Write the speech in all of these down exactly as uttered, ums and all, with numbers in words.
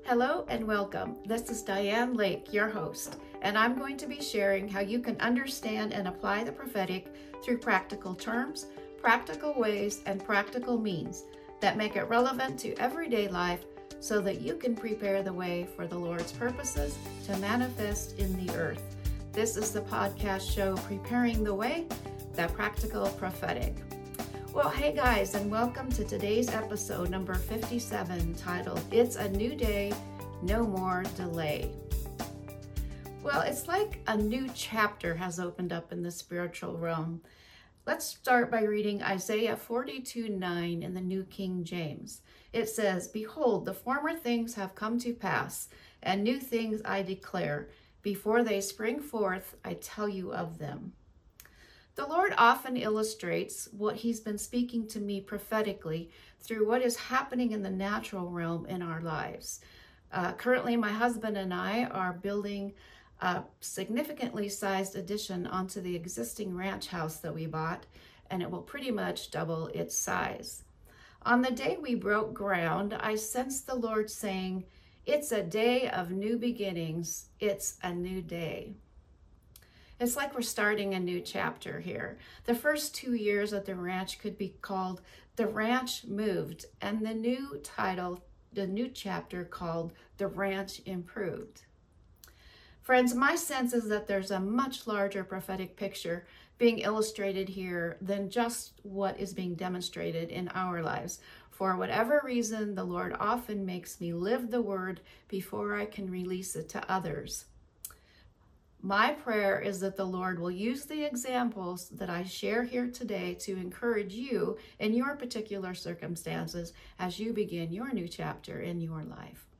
Hello and welcome. This is Diane Lake, your host, and I'm going to be sharing how you can understand and apply the prophetic through practical terms, practical ways, and practical means that make it relevant to everyday life so that you can prepare the way for the Lord's purposes to manifest in the earth. This is the podcast show Preparing the Way, the Practical Prophetic. Well, hey guys, and welcome to today's episode number fifty-seven, titled, It's a New Day, No More Delay. Well, it's like a new chapter has opened up in the spiritual realm. Let's start by reading Isaiah forty-two nine in the New King James. It says, Behold, the former things have come to pass, and new things I declare. Before they spring forth, I tell you of them. The Lord often illustrates what he's been speaking to me prophetically through what is happening in the natural realm in our lives. Uh, currently, my husband and I are building a significantly sized addition onto the existing ranch house that we bought, and it will pretty much double its size. On the day we broke ground, I sensed the Lord saying, It's a day of new beginnings. It's a new day. It's like we're starting a new chapter here. The first two years at the ranch could be called The Ranch Moved, and the new title, the new chapter called The Ranch Improved. Friends, my sense is that there's a much larger prophetic picture being illustrated here than just what is being demonstrated in our lives. For whatever reason, the Lord often makes me live the word before I can release it to others. My prayer is that the Lord will use the examples that I share here today to encourage you in your particular circumstances as you begin your new chapter in your life.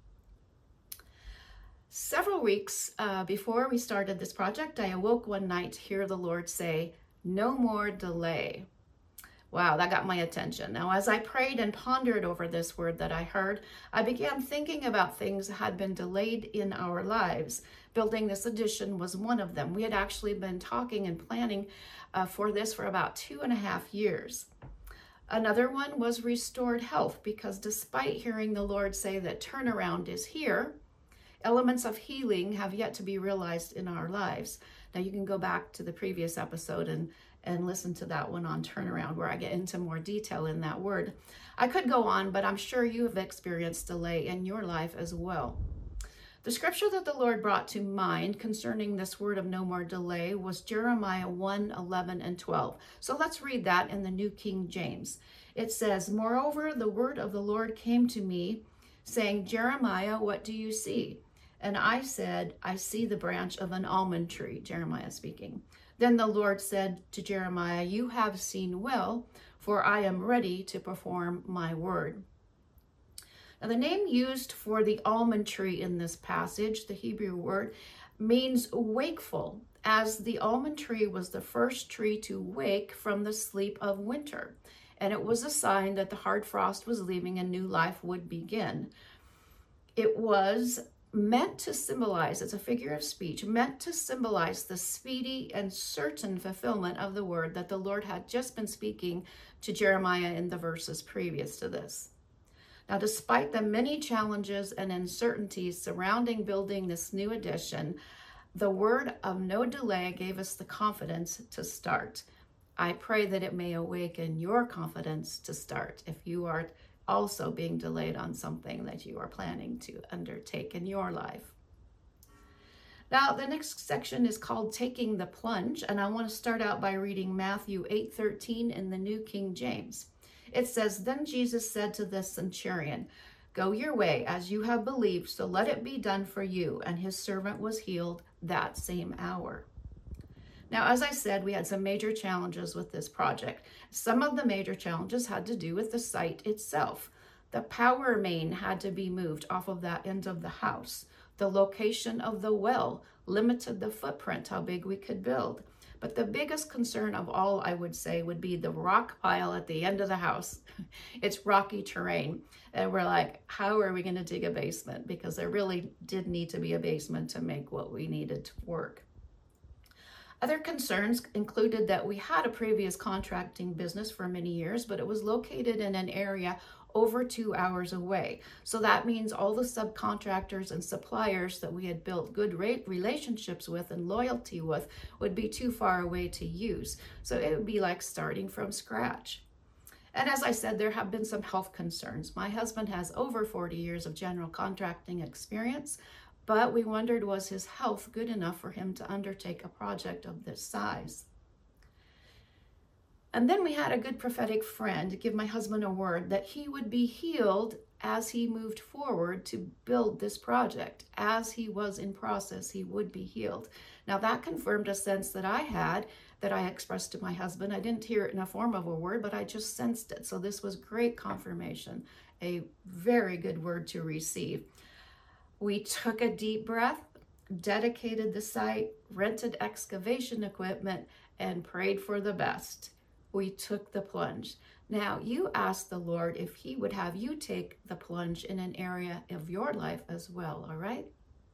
Several weeks uh, before we started this project, I awoke one night to hear the Lord say, No more delay. Wow, that got my attention. Now, as I prayed and pondered over this word that I heard, I began thinking about things that had been delayed in our lives. Building this addition was one of them. We had actually been talking and planning uh, for this for about two and a half years. Another one was restored health, because despite hearing the Lord say that turnaround is here, elements of healing have yet to be realized in our lives. Now, you can go back to the previous episode and and listen to that one on turnaround, where I get into more detail in that word. I could go on, but I'm sure you have experienced delay in your life as well. The scripture that the Lord brought to mind concerning this word of no more delay was Jeremiah one eleven and twelve. So let's read that in the New King James. It says, Moreover, the word of the Lord came to me, saying, Jeremiah, what do you see? And I said, I see the branch of an almond tree, Jeremiah speaking. Then the Lord said to Jeremiah, You have seen well, for I am ready to perform my word. Now, the name used for the almond tree in this passage, the Hebrew word, means wakeful, as the almond tree was the first tree to wake from the sleep of winter. And it was a sign that the hard frost was leaving and new life would begin. It was meant to symbolize, it's a figure of speech, meant to symbolize the speedy and certain fulfillment of the word that the Lord had just been speaking to Jeremiah in the verses previous to this. Now, despite the many challenges and uncertainties surrounding building this new addition, the word of no delay gave us the confidence to start. I pray that it may awaken your confidence to start if you are also being delayed on something that you are planning to undertake in your life. Now, the next section is called Taking the Plunge, and I want to start out by reading Matthew eight thirteen in the New King James. It says, Then Jesus said to the centurion, Go your way as you have believed, so let it be done for you. And his servant was healed that same hour. Now, as I said, we had some major challenges with this project. Some of the major challenges had to do with the site itself. The power main had to be moved off of that end of the house. The location of the well limited the footprint, how big we could build. But the biggest concern of all, I would say, would be the rock pile at the end of the house. It's rocky terrain. And we're like, how are we going to dig a basement? Because there really did need to be a basement to make what we needed to work. Other concerns included that we had a previous contracting business for many years, but it was located in an area over two hours away. So that means all the subcontractors and suppliers that we had built good relationships with and loyalty with would be too far away to use. So it would be like starting from scratch. And as I said, there have been some health concerns. My husband has over forty years of general contracting experience, but we wondered, was his health good enough for him to undertake a project of this size? And then we had a good prophetic friend give my husband a word that he would be healed as he moved forward to build this project. As he was in process, he would be healed. Now that confirmed a sense that I had, that I expressed to my husband. I didn't hear it in a form of a word, but I just sensed it. So this was great confirmation, a very good word to receive. We took a deep breath, dedicated the site, rented excavation equipment, and prayed for the best. We took the plunge. Now, you ask the Lord if he would have you take the plunge in an area of your life as well, all right?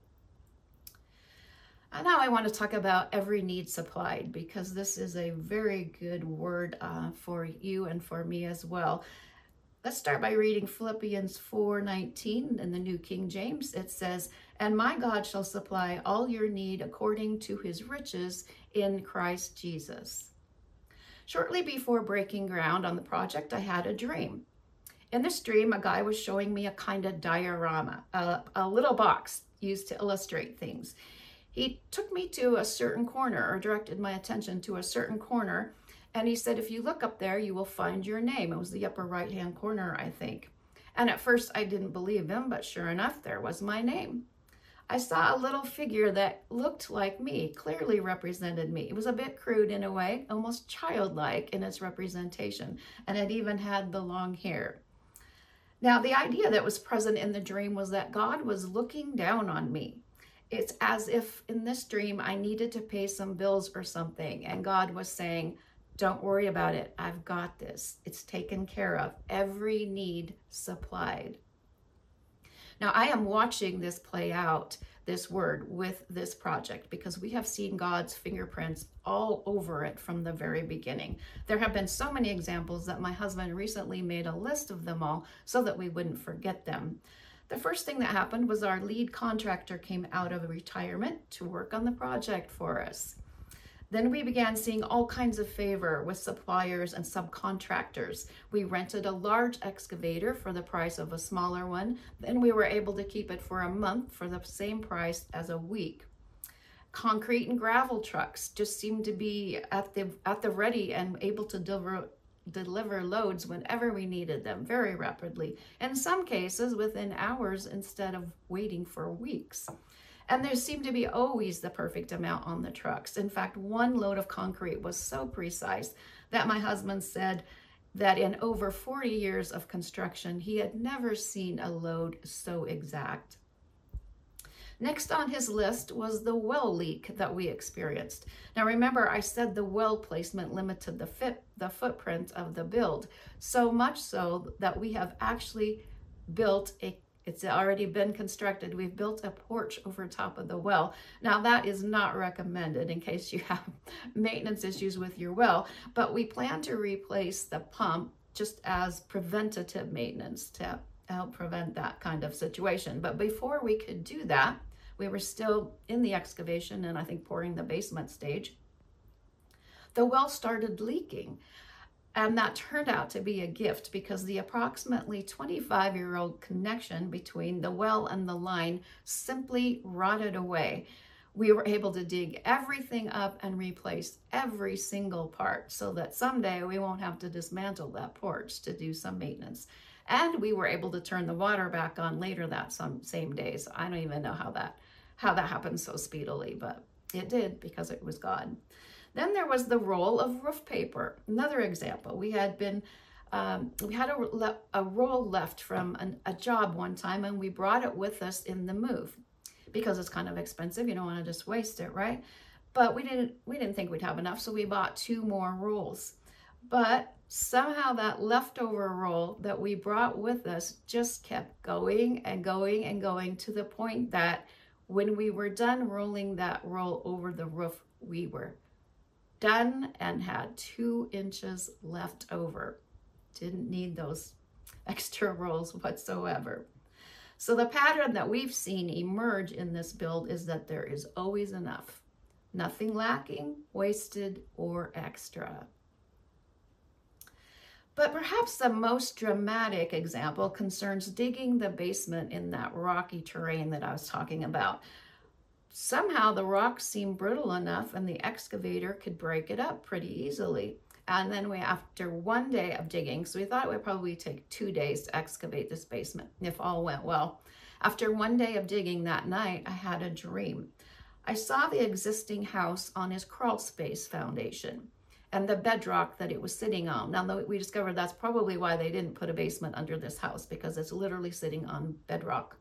And now I want to talk about every need supplied, because this is a very good word uh, for you and for me as well. Let's start by reading Philippians four nineteen in the New King James. It says, "And my God shall supply all your need according to his riches in Christ Jesus." Shortly before breaking ground on the project, I had a dream. In this dream, a guy was showing me a kind of diorama, a, a little box used to illustrate things. He took me to a certain corner, or directed my attention to a certain corner, and he said, if you look up there, you will find your name. It was the upper right-hand corner, I think. And at first, I didn't believe him, but sure enough, there was my name. I saw a little figure that looked like me, clearly represented me. It was a bit crude in a way, almost childlike in its representation, and it even had the long hair. Now, the idea that was present in the dream was that God was looking down on me. It's as if in this dream I needed to pay some bills or something, and God was saying, don't worry about it. I've got this. It's taken care of. Every need supplied. Now, I am watching this play out, this word, with this project, because we have seen God's fingerprints all over it from the very beginning. There have been so many examples that my husband recently made a list of them all so that we wouldn't forget them. The first thing that happened was our lead contractor came out of retirement to work on the project for us. Then we began seeing all kinds of favor with suppliers and subcontractors. We rented a large excavator for the price of a smaller one. Then we were able to keep it for a month for the same price as a week. Concrete and gravel trucks just seemed to be at the at the ready and able to deliver deliver loads whenever we needed them very rapidly. In some cases within hours instead of waiting for weeks. And there seemed to be always the perfect amount on the trucks. In fact, one load of concrete was so precise that my husband said that in over forty years of construction, he had never seen a load so exact. Next on his list was the well leak that we experienced. Now remember, I said the well placement limited the fit, the footprint of the build, so much so that we have actually built a It's already been constructed. We've built a porch over top of the well. Now that is not recommended in case you have maintenance issues with your well, but we plan to replace the pump just as preventative maintenance to help prevent that kind of situation. But before we could do that, we were still in the excavation and I think pouring the basement stage. The well started leaking. And that turned out to be a gift because the approximately twenty-five-year-old connection between the well and the line simply rotted away. We were able to dig everything up and replace every single part so that someday we won't have to dismantle that porch to do some maintenance. And we were able to turn the water back on later that some same day. So I don't even know how that, how that happened so speedily, but it did because it was God. Then there was the roll of roof paper. Another example, we had been, um, we had a, a roll left from an, a job one time and we brought it with us in the move because it's kind of expensive. You don't want to just waste it, right? But we didn't, we didn't think we'd have enough, so we bought two more rolls. But somehow that leftover roll that we brought with us just kept going and going and going to the point that when we were done rolling that roll over the roof, we were done and had two inches left over. Didn't need those extra rolls whatsoever. So the pattern that we've seen emerge in this build is that there is always enough. Nothing lacking, wasted, or extra. But perhaps the most dramatic example concerns digging the basement in that rocky terrain that I was talking about. Somehow the rocks seemed brittle enough and the excavator could break it up pretty easily. And then we, after one day of digging, so we thought it would probably take two days to excavate this basement if all went well. After one day of digging that night, I had a dream. I saw the existing house on his crawl space foundation and the bedrock that it was sitting on. Now, we discovered that's probably why they didn't put a basement under this house, because it's literally sitting on bedrock.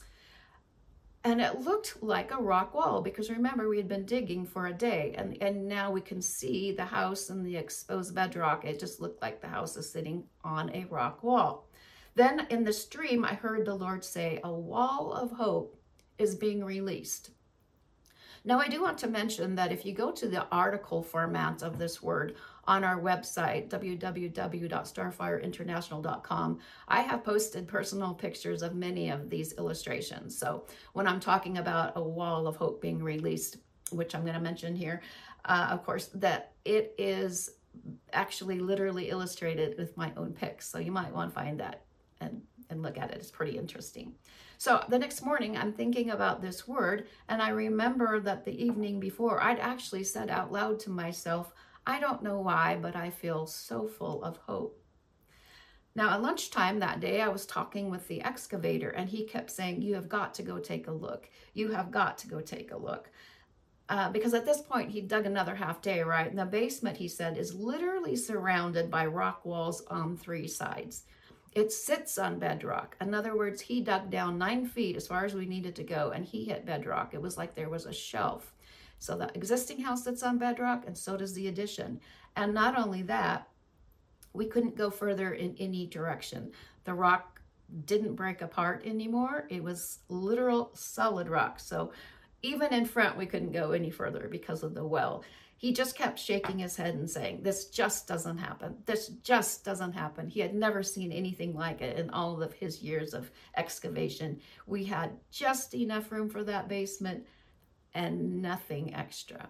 And it looked like a rock wall, because remember, we had been digging for a day, and, and now we can see the house and the exposed bedrock. It just looked like the house is sitting on a rock wall. Then in the dream, I heard the Lord say, a wall of hope is being released. Now, I do want to mention that if you go to the article format of this word on our website, w w w dot starfire international dot com, I have posted personal pictures of many of these illustrations. So when I'm talking about a wall of hope being released, which I'm going to mention here, uh, of course, that it is actually literally illustrated with my own pics. So you might want to find that and, and look at it. It's pretty interesting. So the next morning, I'm thinking about this word, and I remember that the evening before, I'd actually said out loud to myself, I don't know why, but I feel so full of hope. Now, at lunchtime that day, I was talking with the excavator, and he kept saying, you have got to go take a look. You have got to go take a look. Uh, because at this point, he dug another half day, right? And the basement, he said, is literally surrounded by rock walls on three sides. It sits on bedrock. In other words, he dug down nine feet as far as we needed to go, and he hit bedrock. It was like there was a shelf. So the existing house sits on bedrock, and so does the addition. And not only that, we couldn't go further in any direction. The rock didn't break apart anymore. It was literal solid rock. So even in front, we couldn't go any further because of the well. He just kept shaking his head and saying, this just doesn't happen. This just doesn't happen. He had never seen anything like it in all of his years of excavation. We had just enough room for that basement and nothing extra.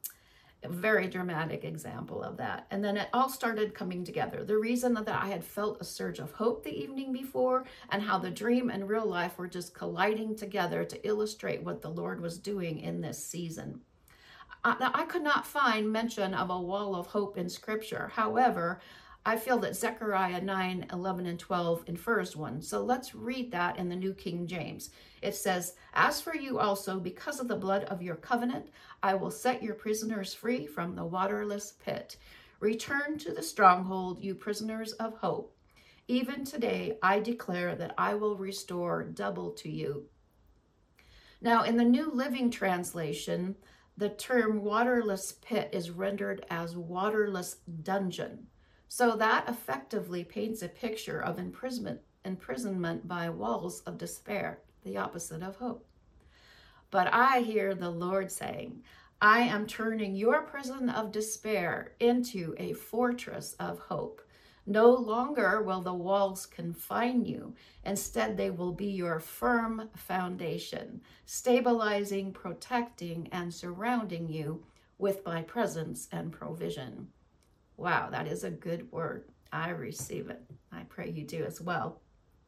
A very dramatic example of that. And then it all started coming together. The reason that I had felt a surge of hope the evening before, and how the dream and real life were just colliding together to illustrate what the Lord was doing in this season. Now, I could not find mention of a wall of hope in Scripture. However, I feel that Zechariah nine, eleven, and twelve infers one. So let's read that in the New King James. It says, as for you also, because of the blood of your covenant, I will set your prisoners free from the waterless pit. Return to the stronghold, you prisoners of hope. Even today, I declare that I will restore double to you. Now, in the New Living Translation, the term waterless pit is rendered as waterless dungeon. So that effectively paints a picture of imprisonment, imprisonment by walls of despair, the opposite of hope. But I hear the Lord saying, I am turning your prison of despair into a fortress of hope. No longer will the walls confine you. Instead, they will be your firm foundation, stabilizing, protecting, and surrounding you with my presence and provision. Wow, that is a good word. I receive it. I pray you do as well.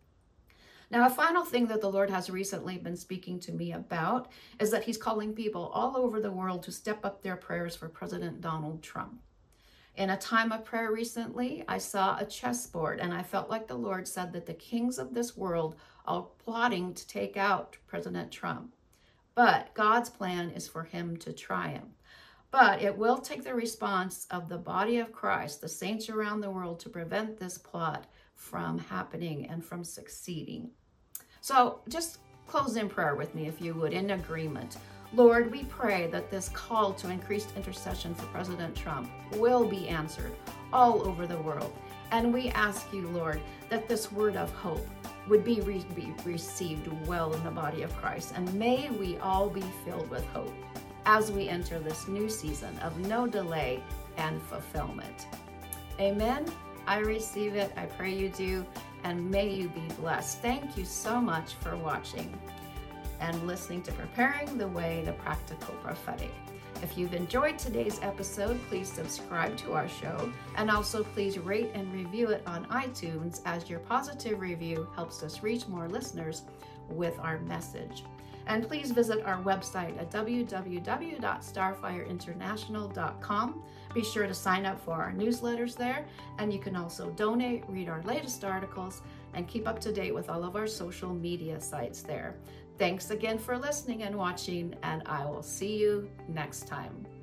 Now, a final thing that the Lord has recently been speaking to me about is that he's calling people all over the world to step up their prayers for President Donald Trump. In a time of prayer recently, I saw a chessboard, and I felt like the Lord said that the kings of this world are plotting to take out President Trump. But God's plan is for him to triumph. But it will take the response of the body of Christ, the saints around the world, to prevent this plot from happening and from succeeding. So just close in prayer with me, if you would, in agreement. Lord, we pray that this call to increased intercession for President Trump will be answered all over the world. And we ask you, Lord, that this word of hope would be, re- be received well in the body of Christ. And may we all be filled with hope as we enter this new season of no delay and fulfillment. Amen. I receive it. I pray you do. and may you be blessed. Thank you so much for watching and listening to Preparing the Way, the Practical Prophetic. If you've enjoyed today's episode, please subscribe to our show, and also please rate and review it on iTunes, as your positive review helps us reach more listeners with our message. And please visit our website at w w w dot starfire international dot com. Be sure to sign up for our newsletters there, and you can also donate, read our latest articles, and keep up to date with all of our social media sites there. Thanks again for listening and watching, and I will see you next time.